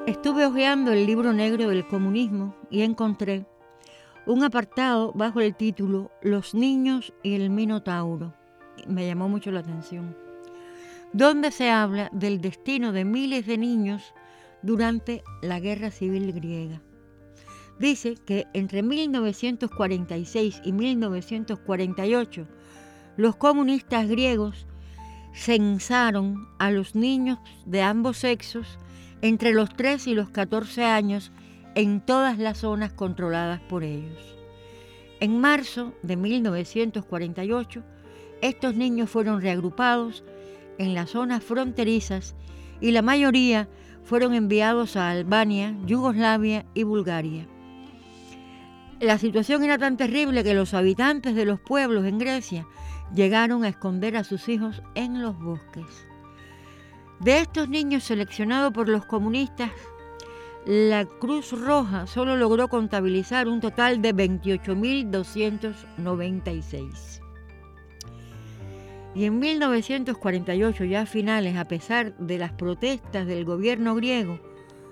Estuve hojeando el libro negro del comunismo y encontré un apartado bajo el título Los niños y el Minotauro. Me llamó mucho la atención, donde se habla del destino de miles de niños durante la Guerra Civil griega. Dice que entre 1946 y 1948 los comunistas griegos censaron a los niños de ambos sexos entre los 3 y los 14 años en todas las zonas controladas por ellos. En marzo de 1948, estos niños fueron reagrupados en las zonas fronterizas y la mayoría fueron enviados a Albania, Yugoslavia y Bulgaria. La situación era tan terrible que los habitantes de los pueblos en Grecia llegaron a esconder a sus hijos en los bosques. De estos niños seleccionados por los comunistas, la Cruz Roja solo logró contabilizar un total de 28.296. Y en 1948, ya a finales, a pesar de las protestas del gobierno griego,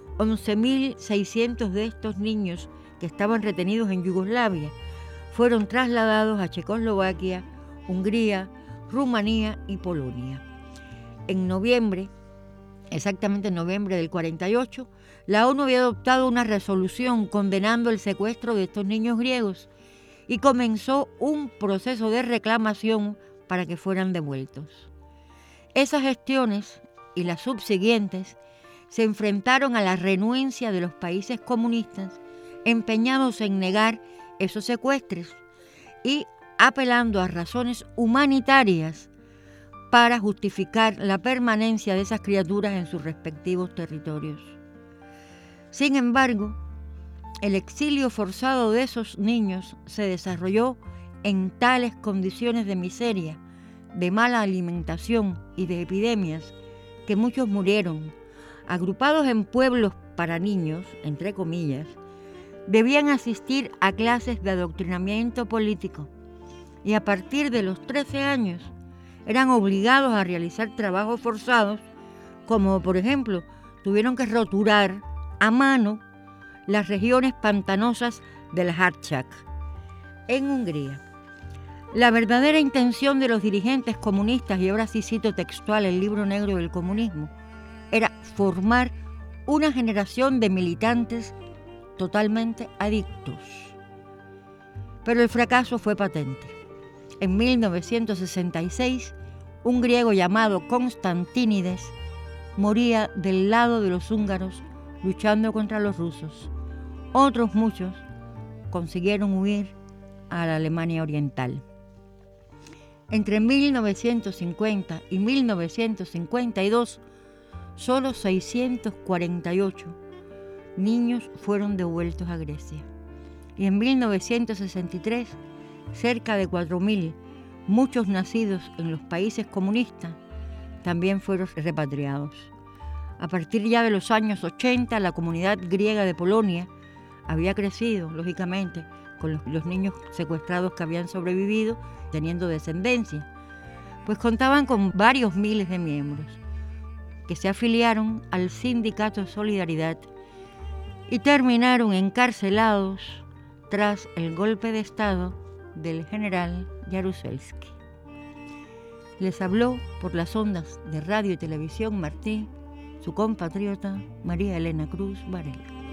11.600 de estos niños que estaban retenidos en Yugoslavia fueron trasladados a Checoslovaquia, Hungría, Rumanía y Polonia. En noviembre, exactamente en noviembre del 48, la ONU había adoptado una resolución condenando el secuestro de estos niños griegos y comenzó un proceso de reclamación para que fueran devueltos. Esas gestiones y las subsiguientes se enfrentaron a la renuencia de los países comunistas empeñados en negar esos secuestros y apelando a razones humanitarias para justificar la permanencia de esas criaturas en sus respectivos territorios. Sin embargo, el exilio forzado de esos niños se desarrolló en tales condiciones de miseria, de mala alimentación y de epidemias que muchos murieron. Agrupados en pueblos para niños, entre comillas, debían asistir a clases de adoctrinamiento político y a partir de los 13 años eran obligados a realizar trabajos forzados, como por ejemplo tuvieron que roturar a mano las regiones pantanosas del Harchak, en Hungría. La verdadera intención de los dirigentes comunistas, y ahora sí cito textual el libro negro del comunismo, era formar una generación de militantes totalmente adictos. Pero el fracaso fue patente. En 1966, un griego llamado Constantínides moría del lado de los húngaros luchando contra los rusos. Otros muchos consiguieron huir a la Alemania Oriental. Entre 1950 y 1952, solo 648 niños fueron devueltos a Grecia. Y en 1963, cerca de 4.000, muchos nacidos en los países comunistas, también fueron repatriados. A partir ya de los años 80, la comunidad griega de Polonia había crecido, lógicamente, con los niños secuestrados que habían sobrevivido, teniendo descendencia, pues contaban con varios miles de miembros que se afiliaron al Sindicato Solidaridad y terminaron encarcelados tras el golpe de Estado del general Jaruzelski. Les habló por las ondas de Radio y Televisión Martí su compatriota María Elena Cruz Varela.